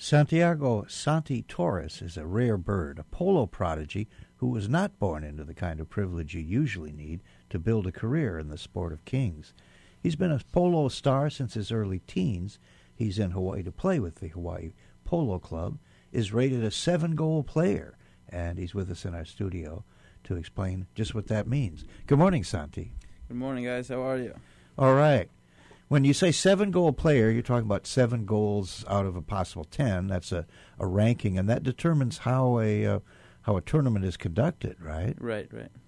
Santiago Santi Torres is a rare bird, a polo prodigy who was not born into the kind of privilege you usually need to build a career in the sport of kings. He's been a polo star since his early teens. He's in Hawaii to play with the Hawaii Polo Club, is rated a 7-goal player, and he's with us in our studio to explain just what that means. Good morning, Santi. Good morning, guys. How are you? All right. When you say 7-goal player, you're talking about 7 goals out of a possible 10. That's a ranking, and that determines how a tournament is conducted, right? Right.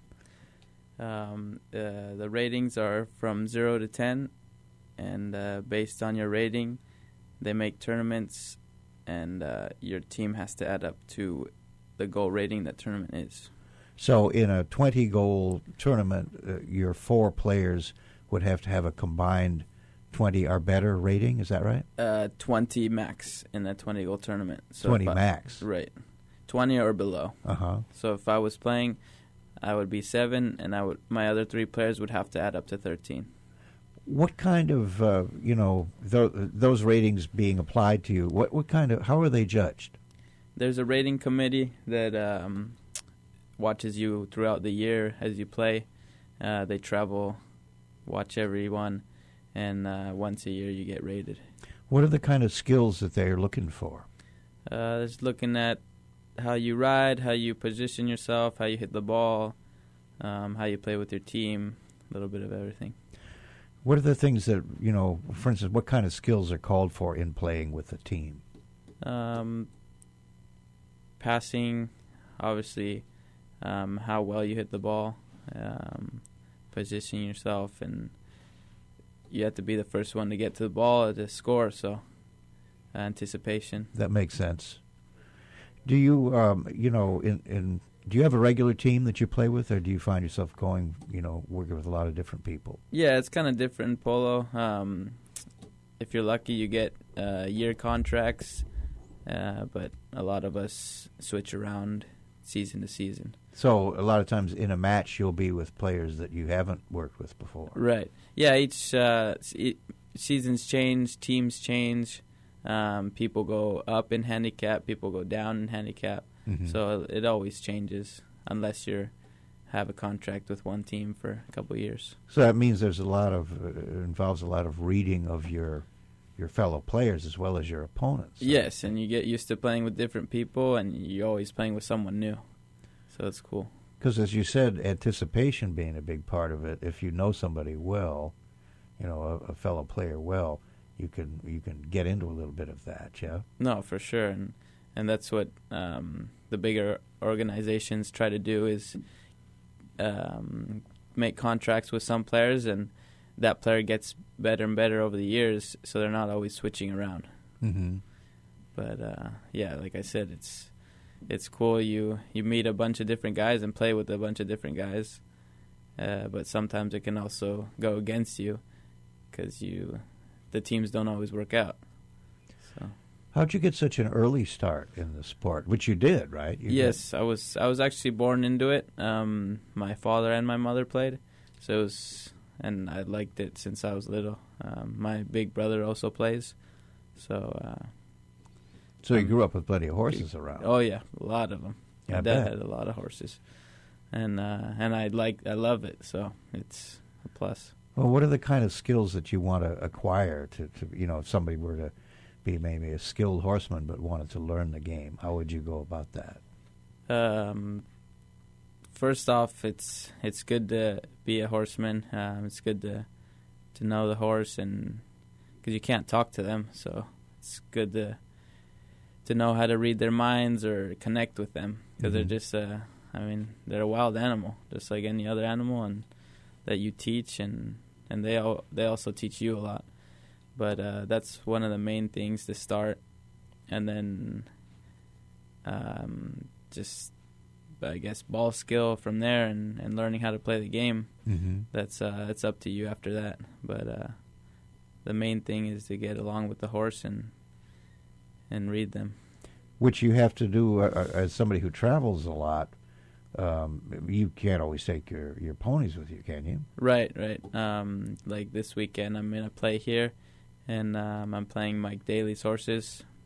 The ratings are from 0 to 10, and based on your rating, they make tournaments, and your team has to add up to the goal rating that tournament is. So in a 20-goal tournament, your 4 players would have to have a combined 20 or better rating, is that right? 20 max in a 20-goal tournament. So 20 max? Right. 20 or below. Uh-huh. So if I was playing, I would be 7, and my other 3 players would have to add up to 13. What kind of, those ratings being applied to you, what kind of, how are they judged? There's a rating committee that watches you throughout the year as you play. They travel, watch everyone, and once a year you get rated. What are the kind of skills that they're looking for? Just looking at how you ride, how you position yourself, how you hit the ball, how you play with your team, a little bit of everything. What are the things that, for instance, what kind of skills are called for in playing with a team? Passing, obviously, how well you hit the ball, positioning yourself, and you have to be the first one to get to the ball to score, so anticipation. That makes sense. Do you, do you have a regular team that you play with, or do you find yourself going, working with a lot of different people? Yeah, it's kind of different in polo. If you're lucky, you get year contracts, but a lot of us switch around season to season. So a lot of times in a match, you'll be with players that you haven't worked with before. Right. Yeah, each seasons change, teams change. People go up in handicap, people go down in handicap. Mm-hmm. So it always changes unless you have a contract with one team for a couple of years. So that means there's involves a lot of reading of your fellow players as well as your opponents. Yes, and you get used to playing with different people, and you're always playing with someone new. So it's cool. Because as you said, anticipation being a big part of it. If you know somebody well, a fellow player well, you can get into a little bit of that, yeah? No, for sure. And that's what the bigger organizations try to do is make contracts with some players, and that player gets better and better over the years, so they're not always switching around. Mm-hmm. But, yeah, like I said, it's cool. You meet a bunch of different guys and play with a bunch of different guys, but sometimes it can also go against you because the teams don't always work out. So. How'd you get such an early start in the sport? Which you did, right? Yes, I was actually born into it. My father and my mother played, and I liked it since I was little. My big brother also plays, so. So you grew up with plenty of horses around. Oh yeah, a lot of them. Yeah, my dad had a lot of horses, and I love it, so it's a plus. Well, what are the kind of skills that you want to acquire to if somebody were to be maybe a skilled horseman but wanted to learn the game? How would you go about that? First off, it's good to be a horseman. It's good to know the horse, and because you can't talk to them, so it's good to know how to read their minds or connect with them, because they're just they're a wild animal, just like any other animal, and that you teach, and they also teach you a lot. But that's one of the main things to start, and then just, I guess, ball skill from there, and learning how to play the game. Mm-hmm. That's up to you after that. But the main thing is to get along with the horse and read them. Which you have to do as somebody who travels a lot. You can't always take your ponies with you, can you? Right. Like this weekend, I'm going to play here, and I'm playing Mike Daly's horses.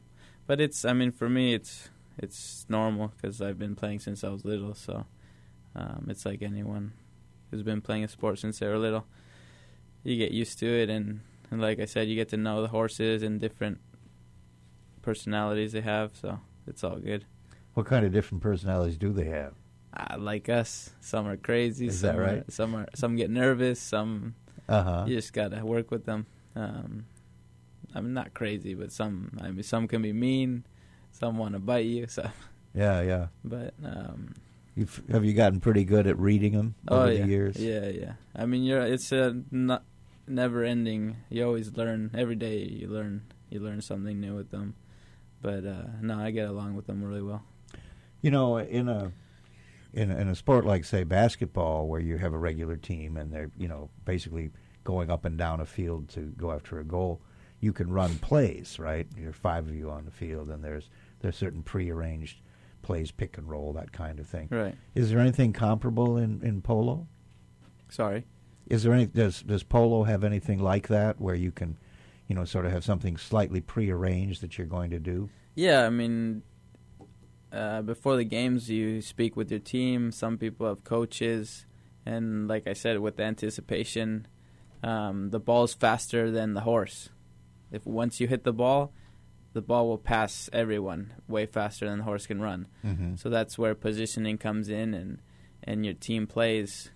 But I mean, for me, it's normal because I've been playing since I was little. So it's like anyone who's been playing a sport since they were little. You get used to it, and like I said, you get to know the horses and different personalities they have. So it's all good. What kind of different personalities do they have? Like us, some are crazy. Is that right? Some get nervous. Some you just gotta work with them. I'm not crazy, but some can be mean. Some want to bite you. So yeah. But have you gotten pretty good at reading them over the years? Yeah. I mean, it's a never ending. You always learn every day. You learn something new with them. But no, I get along with them really well. You know, in a sport like, say, basketball, where you have a regular team and they're, basically going up and down a field to go after a goal, you can run plays, right? There are 5 of you on the field, and there's certain prearranged plays, pick and roll, that kind of thing. Right. Is there anything comparable in polo? Sorry? Is there does polo have anything like that, where you can, sort of have something slightly prearranged that you're going to do? Yeah, I mean, before the games, you speak with your team. Some people have coaches, and like I said, with the anticipation, the ball's faster than the horse. If once you hit the ball will pass everyone way faster than the horse can run. Mm-hmm. So that's where positioning comes in, and your team plays.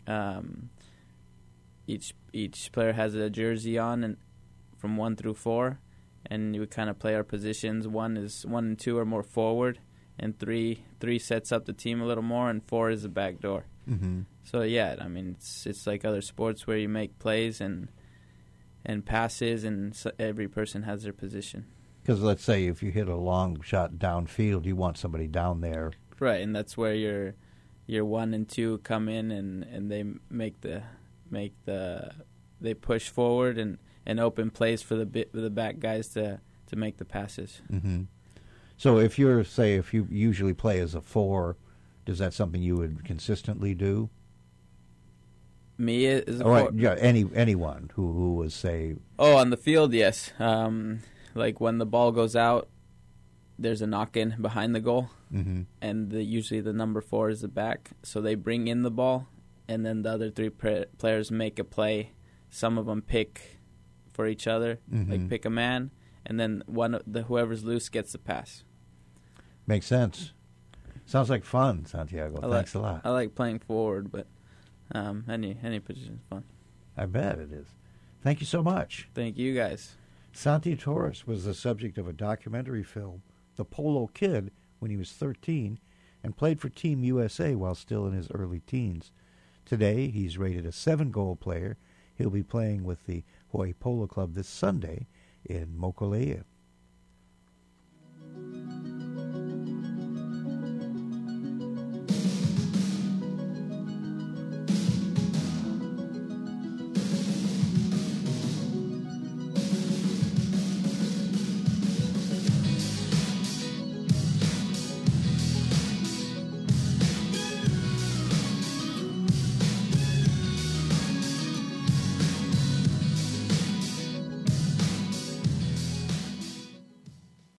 Each player has a jersey on, and from 1 through 4, and we kind of play our positions. 1 and 2 are more forward, and 3 sets up the team a little more, and 4 is the back door. Mm-hmm. So yeah, I mean, it's like other sports where you make plays and passes, and so every person has their position. Because let's say if you hit a long shot downfield, you want somebody down there. Right, and that's where your 1 and 2 come in, and they they push forward and open plays for the back guys to make the passes. Mm-hmm. So if you usually play as a 4, is that something you would consistently do? Me as a 4? Right, yeah, anyone who was, say... Oh, on the field, yes. Like when the ball goes out, there's a knock-in behind the goal, mm-hmm. and usually the number 4 is the back. So they bring in the ball, and then the other 3 players make a play. Some of them pick for each other, mm-hmm. like pick a man, and then whoever's loose gets the pass. Makes sense. Sounds like fun, Santiago. Thanks a lot. I like playing forward, but any position is fun. I bet it is. Thank you so much. Thank you, guys. Santi Torres was the subject of a documentary film, The Polo Kid, when he was 13, and played for Team USA while still in his early teens. Today, he's rated a 7-goal player. He'll be playing with the Hawaii Polo Club this Sunday in Mokulea.